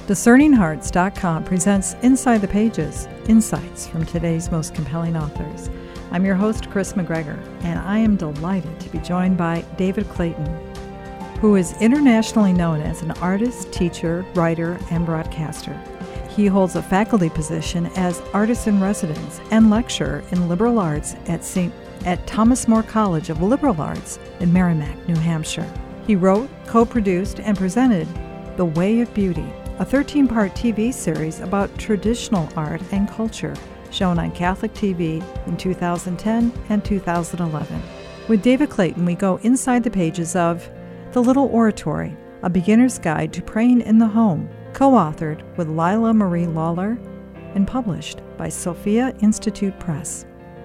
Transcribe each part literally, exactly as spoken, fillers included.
Discerning Hearts dot com presents Inside the Pages, insights from today's most compelling authors. I'm your host, Chris McGregor, and I am delighted to be joined by David Clayton, who is internationally known as an artist, teacher, writer, and broadcaster. He holds a faculty position as artist in residence and lecturer in liberal arts at Saint at Thomas More College of Liberal Arts in Merrimack, New Hampshire. He wrote, co-produced, and presented The Way of Beauty, a thirteen-part T V series about traditional art and culture, shown on Catholic T V in two thousand ten and two thousand eleven. With David Clayton, we go inside the pages of The Little Oratory, a beginner's guide to praying in the home, co-authored with Lila Marie Lawler and published by Sophia Institute Press.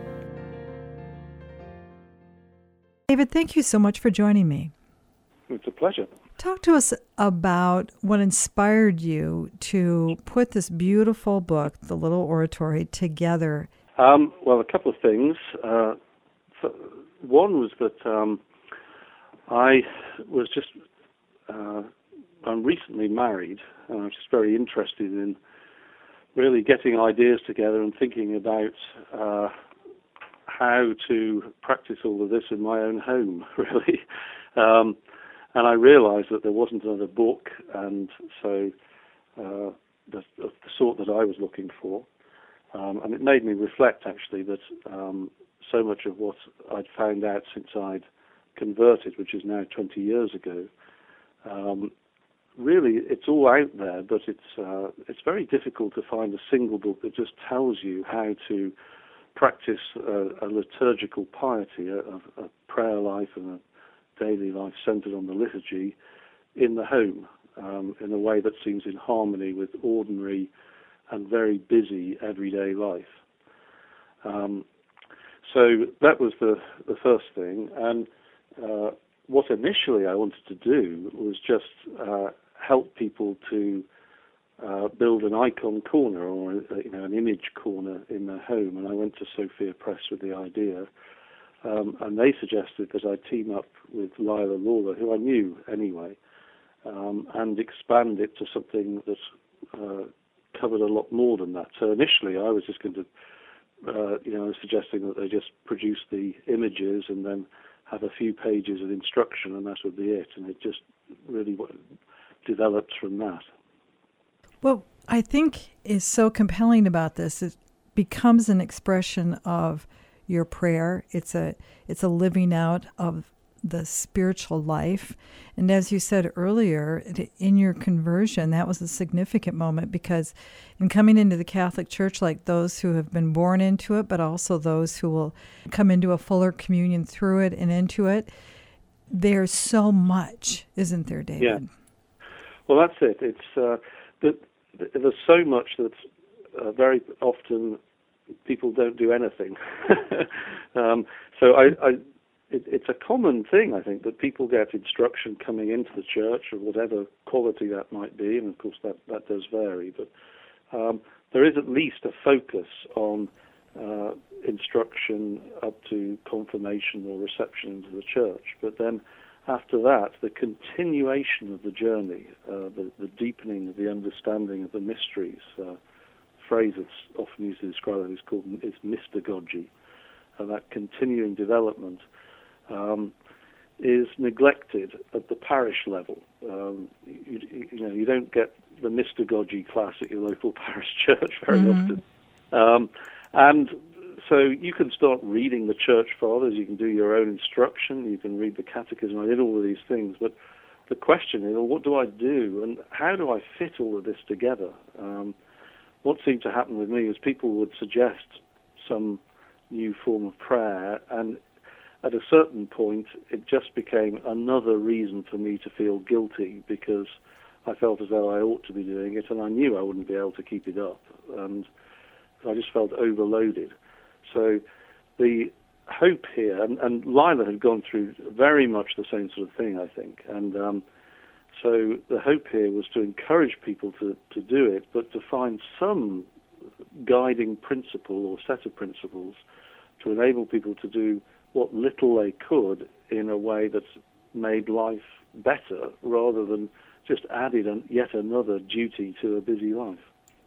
David, thank you so much for joining me. It's a pleasure. Talk to us about what inspired you to put this beautiful book, The Little Oratory, together. Um, well, a couple of things. Uh, one was that um, I was just, uh, I'm recently married, and I was just very interested in really getting ideas together and thinking about uh, how to practice all of this in my own home, really. Um, And I realized that there wasn't another book, and so uh, the, of the sort that I was looking for. Um, and it made me reflect, actually, that um, so much of what I'd found out since I'd converted, which is now twenty years ago, um, really, it's all out there, but it's uh, it's very difficult to find a single book that just tells you how to practice a, a liturgical piety, a, a prayer life, and a daily life centered on the liturgy in the home, um, in a way that seems in harmony with ordinary and very busy everyday life. Um, so that was the, the first thing. And uh, what initially I wanted to do was just uh, help people to uh, build an icon corner, or you know, an image corner in their home. And I went to Sophia Press with the idea. Um, and they suggested that I team up with Lila Lawler, who I knew anyway, um, and expand it to something that uh, covered a lot more than that. So initially I was just going to, uh, you know, suggesting that they just produce the images and then have a few pages of instruction, and that would be it. And it just really developed from that. What I think is so compelling about this is it becomes an expression of your prayer. It's a it's a living out of the spiritual life. And as you said earlier, in your conversion, that was a significant moment, because in coming into the Catholic Church, like those who have been born into it, but also those who will come into a fuller communion through it and into it, there's so much, isn't there, David? Yeah. Well, that's it. It's uh, that there's so much that uh, very often people don't do anything. um, so I, I, it, it's a common thing, I think, that people get instruction coming into the church of whatever quality that might be, and of course that, that does vary, but um, there is at least a focus on uh, instruction up to confirmation or reception into the church. But then after that, the continuation of the journey, uh, the, the deepening of the understanding of the mysteries, uh, phrase that's often used to describe it is called is mystagogy, and that continuing development um, is neglected at the parish level. Um, you, you know, you don't get the mystagogy class at your local parish church very mm-hmm. often, um, and so you can start reading the church fathers. You can do your own instruction. You can read the catechism. I did all of these things, but the question is, well, what do I do, and how do I fit all of this together? Um, What seemed to happen with me was people would suggest some new form of prayer, and at a certain point it just became another reason for me to feel guilty, because I felt as though I ought to be doing it, and I knew I wouldn't be able to keep it up, and I just felt overloaded. So the hope here, and, and Lila had gone through very much the same sort of thing, I think, and um, so the hope here was to encourage people to, to do it, but to find some guiding principle or set of principles to enable people to do what little they could in a way that made life better, rather than just added an, yet another duty to a busy life.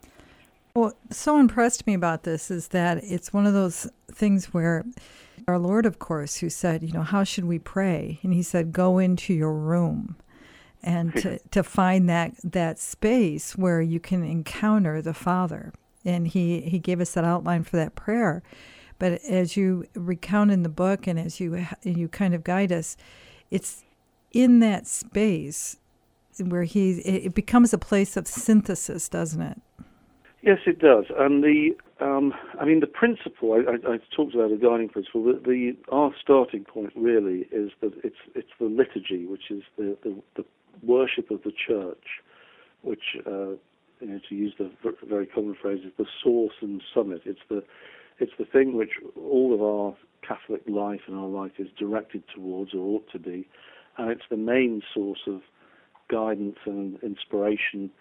What so impressed me about this is that it's one of those things where our Lord, of course, who said, you know, how should we pray? And he said, go into your room. And to, to find that that space where you can encounter the Father. And he, he gave us that outline for that prayer. But as you recount in the book and as you you kind of guide us, it's in that space where he it becomes a place of synthesis, doesn't it? Yes, it does. And the um, I mean, the principle I, I, I talked about, the guiding principle. The, the our starting point really is that it's it's the liturgy, which is the the, the worship of the church, which uh, you know, to use the very common phrase, is the source and summit. It's the it's the thing which all of our Catholic life and our life is directed towards, or ought to be, and it's the main source of guidance and inspiration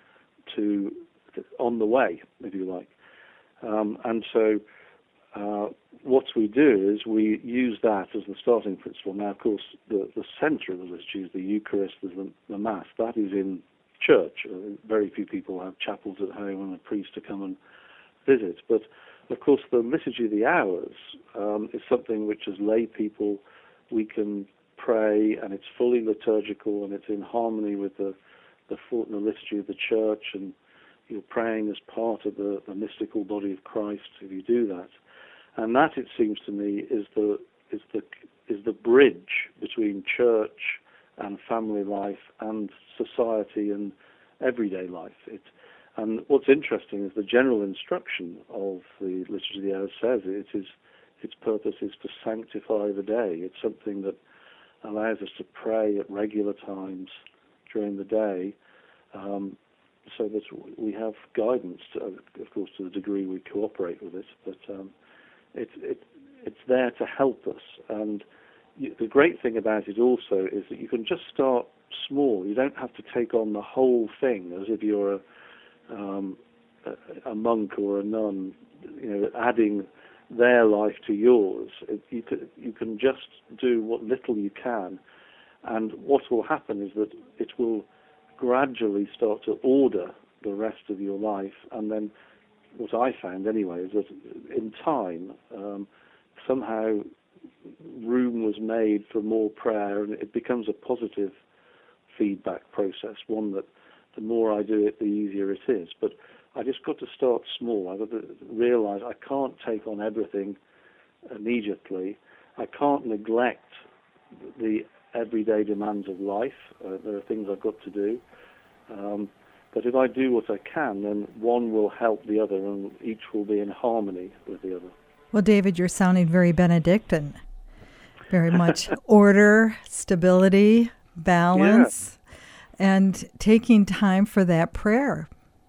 to on the way, if you like. Um, and so uh, what we do is we use that as the starting principle. Now, of course, the, the center of the liturgy is the Eucharist, the, the Mass. That is in church. Uh, very few people have chapels at home and a priest to come and visit. But, of course, the Liturgy of the Hours um, is something which, as lay people, we can pray, and it's fully liturgical, and it's in harmony with the, the, the liturgy of the church, and you're praying as part of the, the mystical body of Christ if you do that. And that, it seems to me, is the is the is the bridge between church and family life and society and everyday life. It, and what's interesting is the general instruction of the Liturgy of the Hours says it is its purpose is to sanctify the day. It's something that allows us to pray at regular times during the day, um, so that we have guidance, to, of course, to the degree we cooperate with it, but um, it, it, it's there to help us. And you, the great thing about it also is that you can just start small. You don't have to take on the whole thing as if you're a, um, a, a monk or a nun, you know, adding their life to yours. It, you, can, you can just do what little you can, and what will happen is that it will gradually start to order the rest of your life. And then what I found anyway is that in time um, somehow room was made for more prayer, and it becomes a positive feedback process, one that the more I do it, the easier it is. But I just got to start small. I've got to realize I can't take on everything immediately. I can't neglect the everyday demands of life. Uh, there are things I've got to do. Um, but if I do what I can, then one will help the other, and each will be in harmony with the other. Well, David, you're sounding very Benedictine. Very much order, stability, balance, yeah. And taking time for that prayer.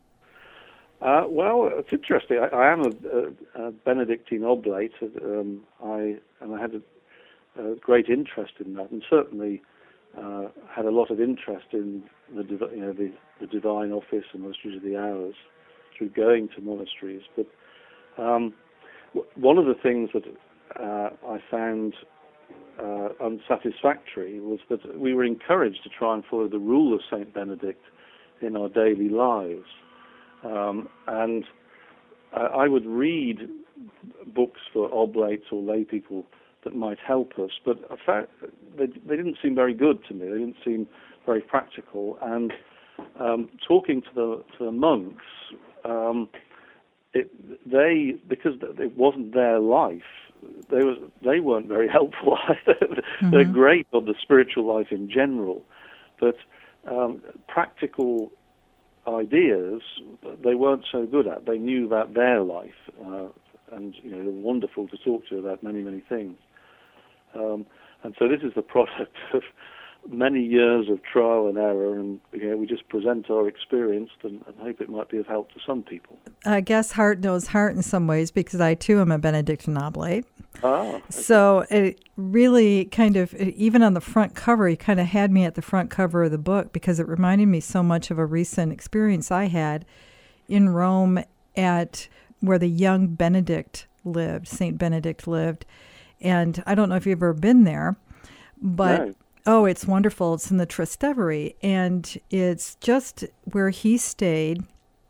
Uh, well, it's interesting. I, I am a, a, a Benedictine oblate, um, I, and I had a Uh, great interest in that, and certainly uh, had a lot of interest in the, div- you know, the, the divine office and the Liturgy of the Hours through going to monasteries. But um, w- one of the things that uh, I found uh, unsatisfactory was that we were encouraged to try and follow the rule of Saint Benedict in our daily lives. Um, and uh, I would read books for oblates or lay people that might help us, but I found they, they didn't seem very good to me. They didn't seem very practical. And um, talking to the to the monks, um, it, they because it wasn't their life, they was they weren't very helpful either. Mm-hmm. They're great on the spiritual life in general, but um, practical ideas they weren't so good at. They knew about their life, uh, and you know, they were wonderful to talk to about many many things. Um, and so this is the product of many years of trial and error, and you know, we just present our experience and, and hope it might be of help to some people. I guess heart knows heart in some ways, because I too am a Benedictine oblate. Ah, okay. So it really kind of, even on the front cover, he kind of had me at the front cover of the book, because it reminded me so much of a recent experience I had in Rome at where the young Benedict lived, Saint Benedict lived. And I don't know if you've ever been there, but no. Oh, it's wonderful. It's in the Trastevere, and it's just where he stayed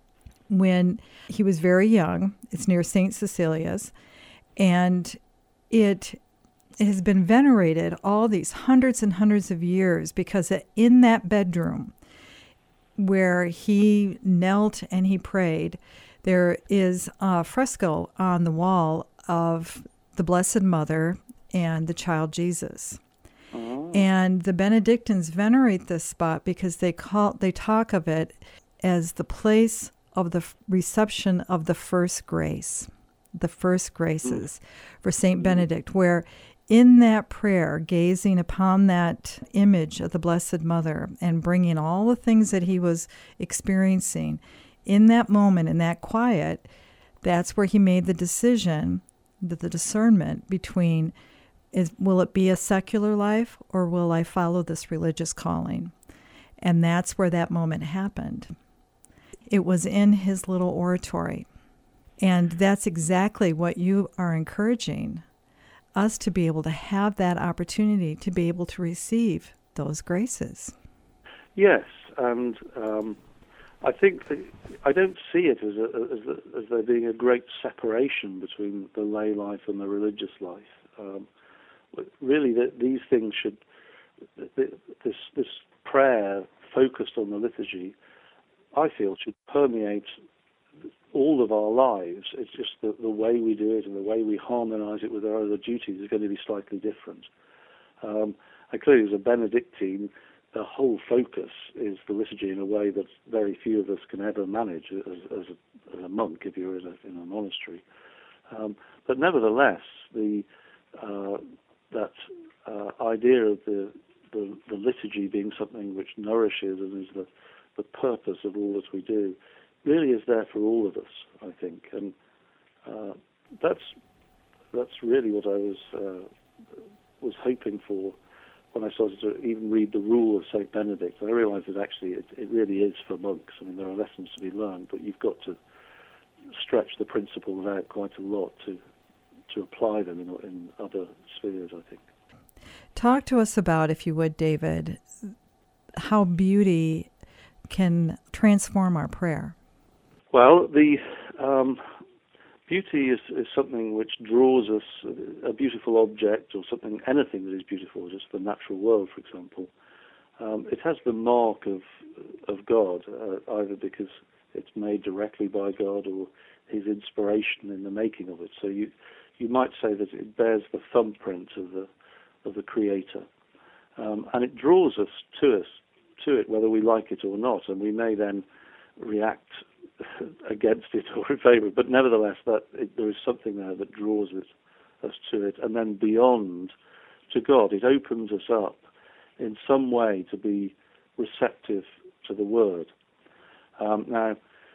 when he was very young. It's near Saint Cecilia's, and it has been venerated all these hundreds and hundreds of years because in that bedroom where he knelt and he prayed, there is a fresco on the wall of the Blessed Mother and the child Jesus. Oh. And the Benedictines venerate this spot because they call they talk of it as the place of the reception of the first grace, the first graces mm. for Saint Benedict, where in that prayer, gazing upon that image of the Blessed Mother and bringing all the things that he was experiencing, in that moment, in that quiet, that's where he made the decision, the, the discernment between, is, will it be a secular life or will I follow this religious calling? And that's where that moment happened. It was in his little oratory. And that's exactly what you are encouraging us to be able to have that opportunity to be able to receive those graces. Yes, and um, I think that I don't see it as, a, as, a, as there being a great separation between the lay life and the religious life. Um, really, the, these things should, the, this, this prayer focused on the liturgy, I feel, should permeate all of our lives. It's just the, the way we do it and the way we harmonize it with our other duties is going to be slightly different. Um, and clearly, as a Benedictine, the whole focus is the liturgy in a way that very few of us can ever manage as, as, a, as a monk if you're in a, in a monastery. Um, but nevertheless, the uh, that uh, idea of the, the the liturgy being something which nourishes and is the the purpose of all that we do really is there for all of us, I think, and uh, that's that's really what I was uh, was hoping for when I started to even read the rule of Saint Benedict. I realised that actually it, it really is for monks. I mean, there are lessons to be learned, but you've got to stretch the principles out quite a lot to to apply them in, in other spheres, I think. Talk to us about, if you would, David, how beauty can transform our prayer. Well, the um, beauty is, is something which draws us, a beautiful object or something, anything that is beautiful, just the natural world, for example. Um, it has the mark of of God, uh, either because it's made directly by God or his inspiration in the making of it. So you you might say that it bears the thumbprint of the of the Creator, um, and it draws us to us to it, whether we like it or not, and we may then react against it or in favour. But nevertheless, that it, there is something there that draws it, us to it, and then beyond to God, it opens us up in some way to be receptive to the Word. Um, now,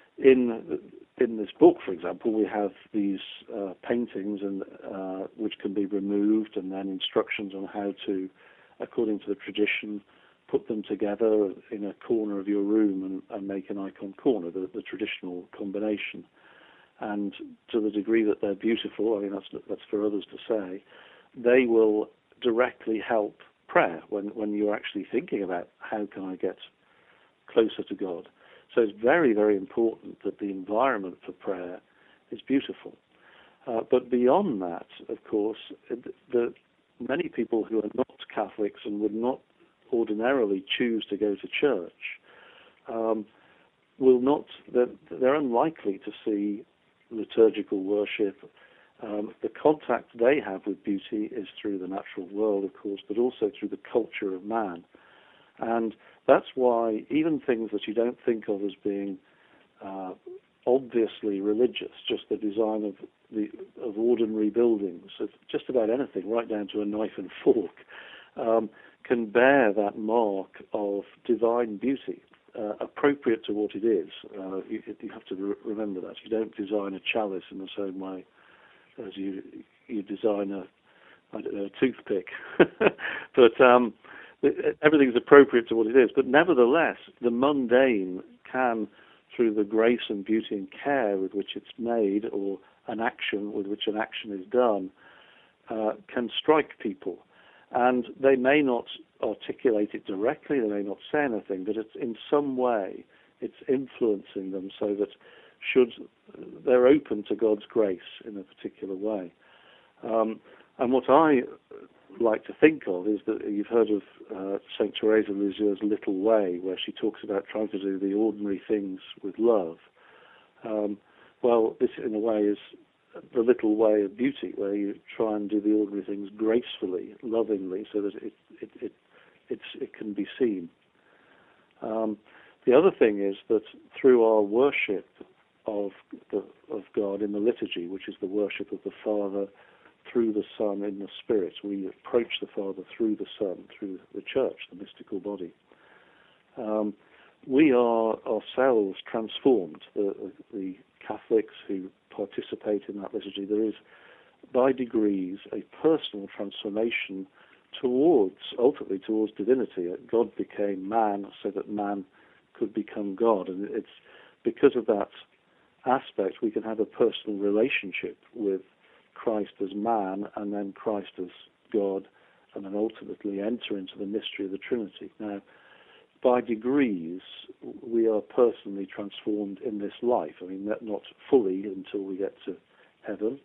in in this book, for example, we have these uh, paintings, and uh, which can be removed, and then instructions on how to, according to the tradition, put them together in a corner of your room and, and make an icon corner, the, the traditional combination. And to the degree that they're beautiful, I mean, that's that's for others to say, they will directly help prayer when, when you're actually thinking about how can I get closer to God. So it's very, very important that the environment for prayer is beautiful. Uh, but beyond that, of course, the many people who are not Catholics and would not ordinarily choose to go to church um, will not, they're, they're unlikely to see liturgical worship. Um, the contact they have with beauty is through the natural world, of course, but also through the culture of man. And that's why even things that you don't think of as being uh, obviously religious, just the design of the of ordinary buildings, just about anything, right down to a knife and fork, um, can bear that mark of divine beauty, uh, appropriate to what it is. Uh, you, you have to re- remember that. You don't design a chalice in the same way as you you design a, I don't know, a toothpick. But um, everything's appropriate to what it is. But nevertheless, the mundane can, through the grace and beauty and care with which it's made, or an action with which an action is done, uh, can strike people. And they may not articulate it directly, they may not say anything, but it's in some way it's influencing them so that should they're open to God's grace in a particular way. Um, and what I like to think of is that you've heard of uh, Saint Teresa of Lisieux's Little Way, where she talks about trying to do the ordinary things with love. Um, well, this in a way is the little way of beauty, where you try and do the ordinary things gracefully, lovingly, so that it it it, it's, it can be seen. Um, the other thing is that through our worship of the, of God in the liturgy, which is the worship of the Father through the Son in the Spirit, we approach the Father through the Son, through the Church, the mystical body. Um, we are ourselves transformed. The, the Catholics who participate in that liturgy, there is, by degrees, a personal transformation towards, ultimately towards divinity. God became man so that man could become God. And it's because of that aspect we can have a personal relationship with Christ as man and then Christ as God, and then ultimately enter into the mystery of the Trinity. Now, by degrees, we are personally transformed in this life. I mean, not fully until we get to heaven.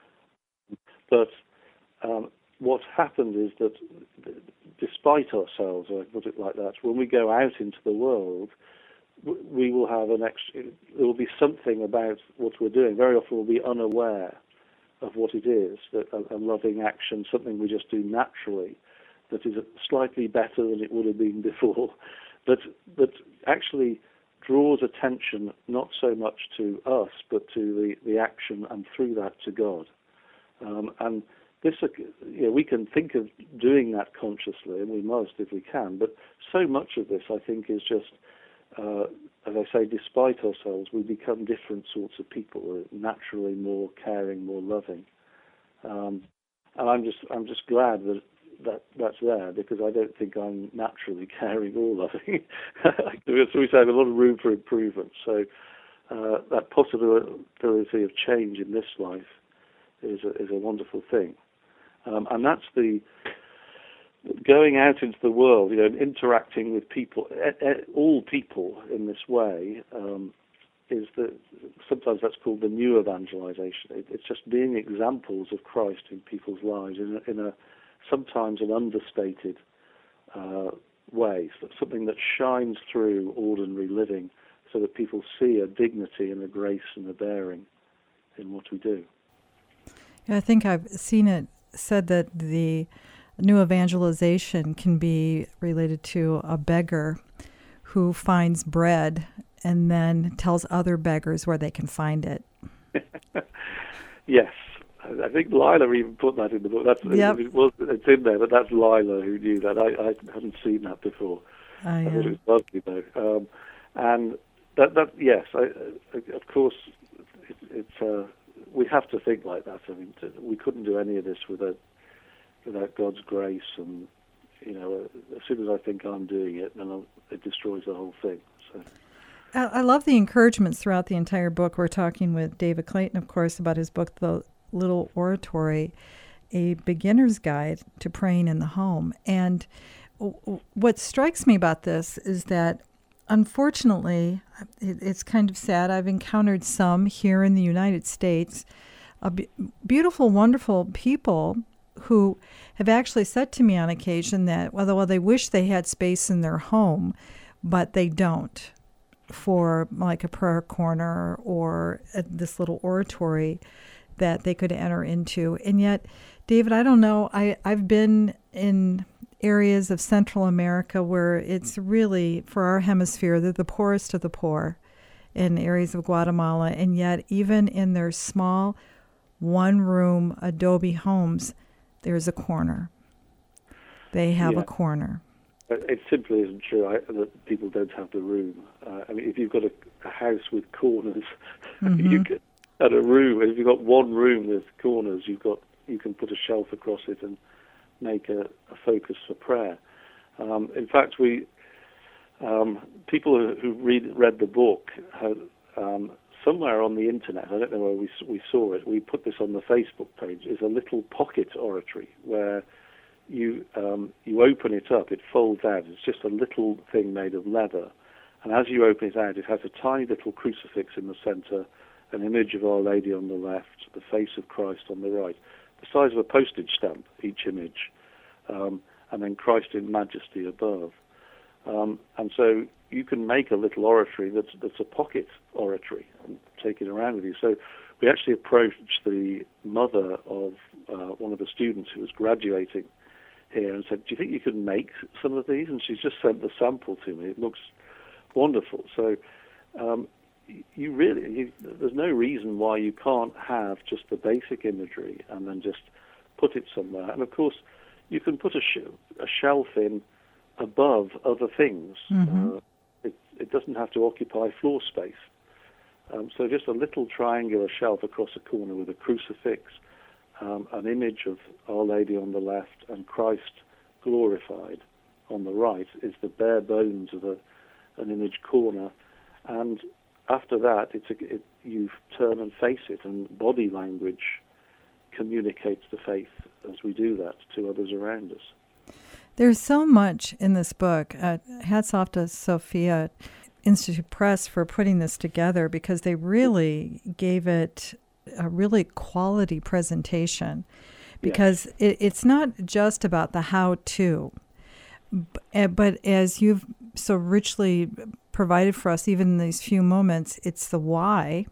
But um, what happened is that despite ourselves, I put it like that, when we go out into the world, we will have an extra, there will be something about what we're doing. Very often we'll be unaware of what it is, that a, a loving action, something we just do naturally, that is slightly better than it would have been before, but that actually draws attention not so much to us, but to the, the action, and through that to God. Um, and this, you know, we can think of doing that consciously, and we must if we can, but so much of this, I think, is just, uh, as I say, despite ourselves, we become different sorts of people. We're naturally more caring, more loving. Um, and I'm just, I'm just glad that that that's there, because I don't think I'm naturally caring or loving. So we say I have a lot of room for improvement. So uh, that possibility of change in this life is a, is a wonderful thing. Um, and that's the going out into the world, you know, and interacting with people, all people in this way, um, is that sometimes that's called the new evangelization. It, it's just being examples of Christ in people's lives in a, in a sometimes an understated uh, way, something that shines through ordinary living, so that people see a dignity and a grace and a bearing in what we do. Yeah, I think I've seen it said that the new evangelization can be related to a beggar who finds bread and then tells other beggars where they can find it. Yes. I think Lila even put that in the book. That's, yep. it was, it's in there, but that's Lila who knew that. I, I hadn't seen that before. I, I uh, thought it was lovely, though. Um, and that, that yes, I, I, of course, it, it's uh, we have to think like that. I mean, to, we couldn't do any of this without without God's grace. And you know, as soon as I think I'm doing it, then I'll, it destroys the whole thing. So. I love the encouragements throughout the entire book. We're talking with David Clayton, of course, about his book, The Little Oratory, a beginner's guide to praying in the home. And w- what strikes me about this is that, unfortunately, it, it's kind of sad. I've encountered some here in the United States, uh, be- beautiful, wonderful people who have actually said to me on occasion that, well, well, they wish they had space in their home, but they don't, for like a prayer corner or a, this little oratory that they could enter into. And yet, David, I don't know, I, I've been in areas of Central America where it's really, for our hemisphere, they're the poorest of the poor in areas of Guatemala, and yet even in their small one-room adobe homes, there's a corner. They have yeah. a corner. It simply isn't true I, that people don't have the room. Uh, I mean, if you've got a, a house with corners, Mm-hmm. you can, and a room, if you've got one room with corners, you've got you can put a shelf across it and make a, a focus for prayer. Um, in fact, we um, people who, who read read the book had, um, somewhere on the internet. I don't know where we we saw it. We put this on the Facebook page. Is a little pocket oratory where you um, you open it up, it folds out. It's just a little thing made of leather. And as you open it out, it has a tiny little crucifix in the center, an image of Our Lady on the left, the face of Christ on the right, the size of a postage stamp, each image, um, and then Christ in majesty above. Um, and so you can make a little oratory that's, that's a pocket oratory and take it around with you. So we actually approached the mother of uh, one of the students who was graduating here and said, do you think you could make some of these? And she's just sent the sample to me. It looks wonderful. So um, you really, you, there's no reason why you can't have just the basic imagery and then just put it somewhere. And of course, you can put a, sh- a shelf in above other things. Mm-hmm. Uh, it, it doesn't have to occupy floor space. Um, so just a little triangular shelf across a corner with a crucifix, um, an image of Our Lady on the left, and Christ glorified on the right is the bare bones of a, an image corner. And after that, it's a, it, you turn and face it, and body language communicates the faith as we do that to others around us. There's so much in this book. Uh, hats off to Sophia Institute Press for putting this together, because they really gave it a really quality presentation, because yes. it, it's not just about the how-to, but as you've so richly provided for us, even in these few moments, it's the why,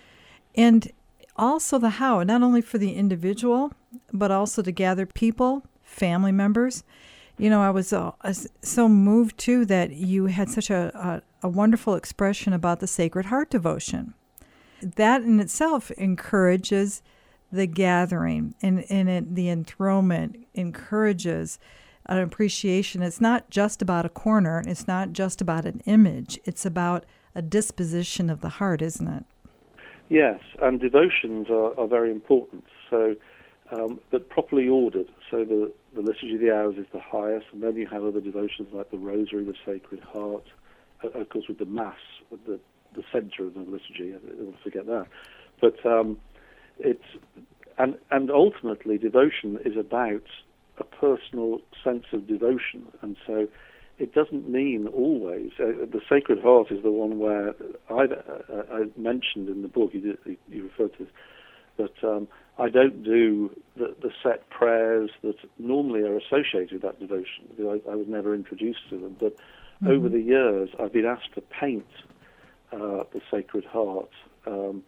and also the how, not only for the individual, but also to gather people, family members. You know, I was uh, so moved, too, that you had such a, a, a wonderful expression about the Sacred Heart devotion. That in itself encourages the gathering, and, and it, the enthronement encourages an appreciation. It's not just about a corner. It's not just about an image. It's about a disposition of the heart, isn't it? Yes, and devotions are, are very important, so um, but properly ordered. So the, the Liturgy of the Hours is the highest, and then you have other devotions like the Rosary, the Sacred Heart, uh, of course with the Mass, with the, the centre of the liturgy. I don't want to forget that. But um, it's and and ultimately devotion is about a personal sense of devotion, and so it doesn't mean always. Uh, the Sacred Heart is the one where I, uh, I mentioned in the book, you, did, you referred to this, that um, I don't do the, the set prayers that normally are associated with that devotion, because I, I was never introduced to them. But mm-hmm. over the years, I've been asked to paint uh, the Sacred Heart um,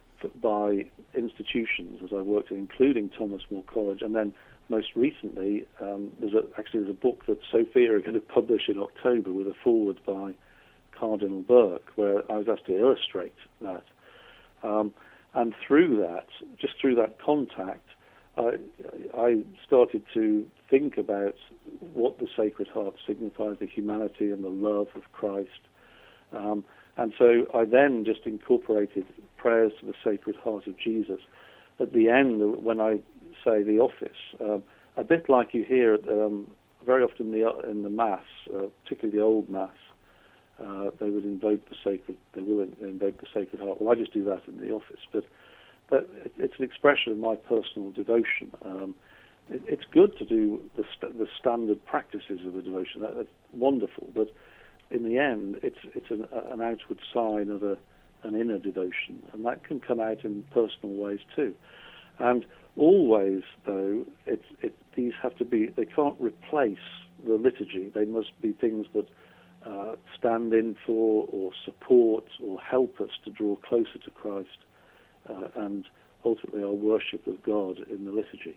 by institutions as I worked in, including Thomas More College, and then most recently, um, there's a, actually there's a book that Sophia are going to publish in October with a foreword by Cardinal Burke, where I was asked to illustrate that. Um, and through that, just through that contact, I, I started to think about what the Sacred Heart signifies, the humanity and the love of Christ. Um, and so I then just incorporated prayers to the Sacred Heart of Jesus. At the end, when I say the office, um, a bit like you hear um, very often the, in the Mass, uh, particularly the Old Mass, uh, they would invoke the Sacred. They will invoke the Sacred Heart. Well, I just do that in the office, but, but it's an expression of my personal devotion. Um, it, it's good to do the, st- the standard practices of the devotion. That, that's wonderful, but in the end, it's it's an, an outward sign of a an inner devotion, and that can come out in personal ways too. And always, though, it's, it, these have to be, they can't replace the liturgy. They must be things that uh, stand in for or support or help us to draw closer to Christ uh, and ultimately our worship of God in the liturgy.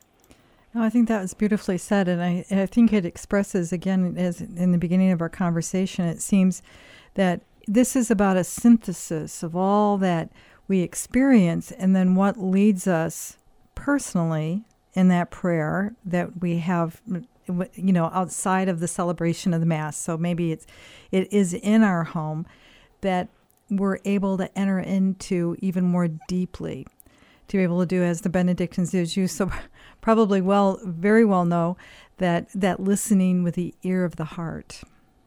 No, I think that was beautifully said, and I, I think it expresses, again, as in the beginning of our conversation, it seems that this is about a synthesis of all that we experience, and then what leads us personally in that prayer that we have, you know, outside of the celebration of the Mass. So maybe it's it is in our home that we're able to enter into even more deeply, to be able to do as the Benedictines do. As you so probably well, very well know, that that listening with the ear of the heart.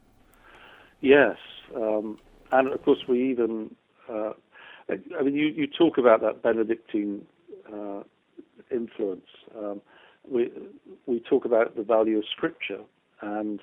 Yes, um, and of course we even. Uh, I mean, you, you talk about that Benedictine uh, influence, um, we we talk about the value of Scripture, and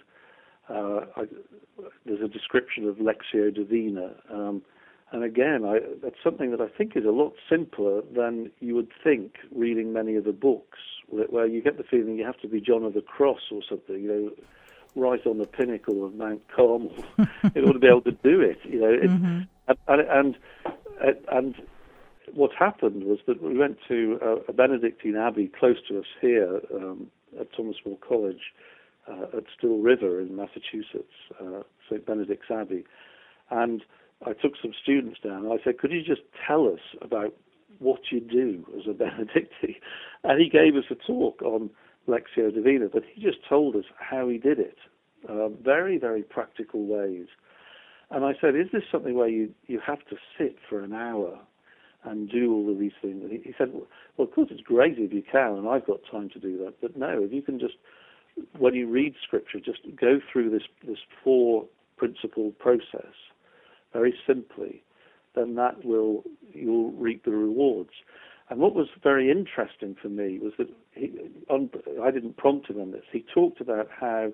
uh, I, there's a description of Lectio Divina, um, and again, I, that's something that I think is a lot simpler than you would think reading many of the books, where, where you get the feeling you have to be John of the Cross or something, you know, right on the pinnacle of Mount Carmel in order to be able to do it, you know. It, mm-hmm. and, and and and what happened was that we went to a, a Benedictine abbey close to us here um, at Thomas More College uh, at Still River in Massachusetts, uh, Saint Benedict's Abbey, and I took some students down and I said, could you just tell us about what you do as a Benedictine? And he gave us a talk on Lectio Divina, but he just told us how he did it, uh, very, very practical ways. And I said, is this something where you, you have to sit for an hour and do all of these things? And he, he said, well, of course it's great if you can, and I've got time to do that, but no, if you can just, when you read Scripture, just go through this, this four-principle process very simply, then that will, you'll reap the rewards. And what was very interesting for me was that he, on, I didn't prompt him on this. He talked about how,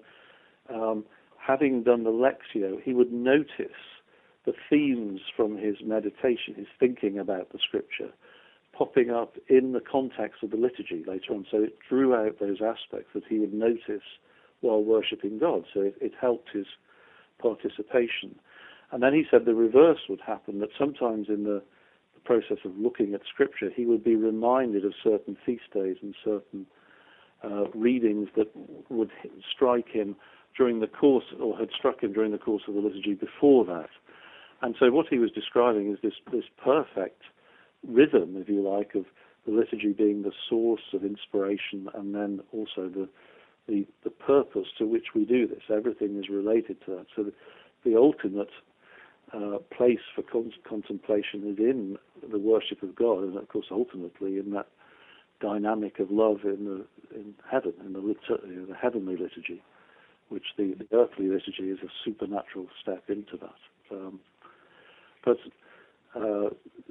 um, having done the Lectio, he would notice the themes from his meditation, his thinking about the Scripture, popping up in the context of the liturgy later on. So it drew out those aspects that he would notice while worshipping God. So it, it helped his participation. And then he said the reverse would happen, that sometimes in the, the process of looking at Scripture, he would be reminded of certain feast days and certain uh, readings that would strike him during the course, or had struck him during the course of the liturgy before that. And so what he was describing is this, this perfect rhythm, if you like, of the liturgy being the source of inspiration and then also the the, the purpose to which we do this. Everything is related to that. So the, the ultimate Uh, place for con- contemplation is in the worship of God, and of course, ultimately, in that dynamic of love in the in heaven, in the, lit- you know, the heavenly liturgy, which the, the earthly liturgy is a supernatural step into that. Um, but uh,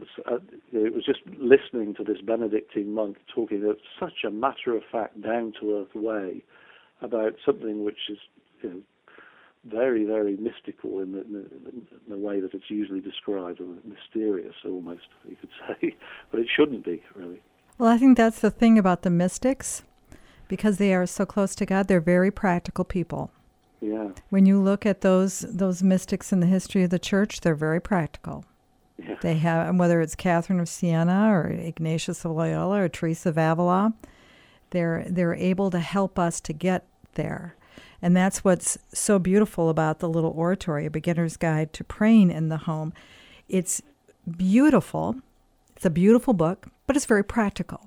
it was just listening to this Benedictine monk talking in such a matter-of-fact, down-to-earth way about something which is, you know, very, very mystical in the, in, the, in the way that it's usually described, or mysterious almost, you could say, but it shouldn't be, really. Well, I think that's the thing about the mystics, because they are so close to God, they're very practical people. Yeah. When you look at those those mystics in the history of the church, they're very practical. Yeah. They have, whether it's Catherine of Siena or Ignatius of Loyola or Teresa of Avila, they're they're able to help us to get there. And that's what's so beautiful about the little oratory, A Beginner's Guide to Praying in the Home. It's beautiful. It's a beautiful book, but it's very practical.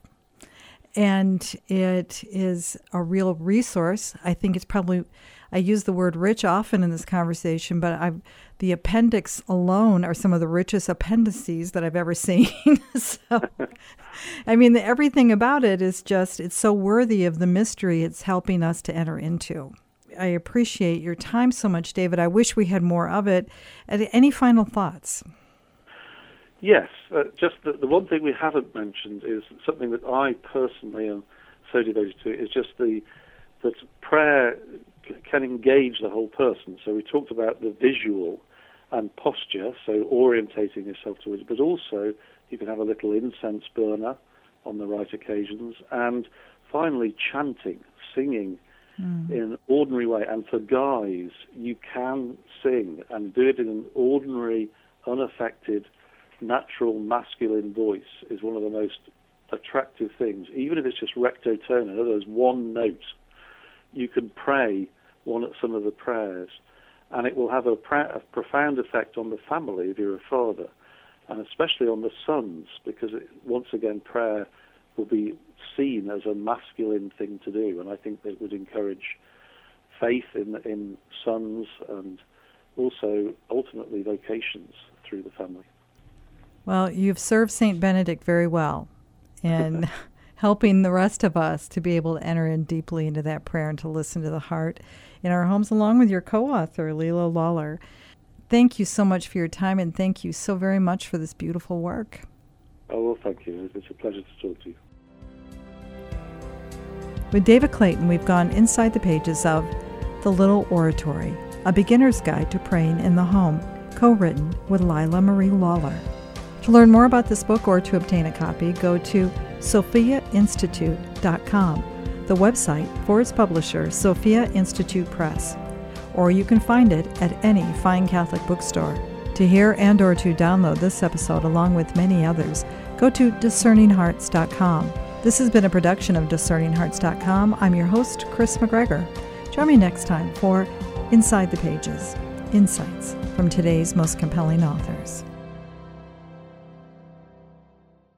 And it is a real resource. I think it's probably, I use the word rich often in this conversation, but I've, the appendix alone are some of the richest appendices that I've ever seen. So, I mean, the, everything about it is just, it's so worthy of the mystery it's helping us to enter into. I appreciate your time so much, David. I wish we had more of it. Any final thoughts? Yes. Uh, just the, the one thing we haven't mentioned is something that I personally am so devoted to, is just the that prayer can engage the whole person. So we talked about the visual and posture, so orientating yourself towards it, but also you can have a little incense burner on the right occasions, and finally chanting, singing, Mm. in an ordinary way. And for guys, you can sing and do it in an ordinary, unaffected, natural, masculine voice is one of the most attractive things. Even if it's just recto tono, in other words, one note, you can pray one at some of the prayers, and it will have a, pra- a profound effect on the family if you're a father, and especially on the sons, because it, once again, prayer will be seen as a masculine thing to do, and I think that would encourage faith in in sons and also ultimately vocations through the family. Well, you've served Saint Benedict very well in helping the rest of us to be able to enter in deeply into that prayer and to listen to the heart in our homes, along with your co-author, Leela Lawler. Thank you so much for your time, and thank you so very much for this beautiful work. Oh, well, thank you. It's a pleasure to talk to you. With David Clayton, we've gone inside the pages of The Little Oratory, A Beginner's Guide to Praying in the Home, co-written with Lila Marie Lawler. To learn more about this book or to obtain a copy, go to sophia institute dot com, the website for its publisher, Sophia Institute Press, or you can find it at any fine Catholic bookstore. To hear and or to download this episode along with many others, go to discerning hearts dot com. This has been a production of discerning hearts dot com. I'm your host, Chris McGregor. Join me next time for Inside the Pages, insights from today's most compelling authors.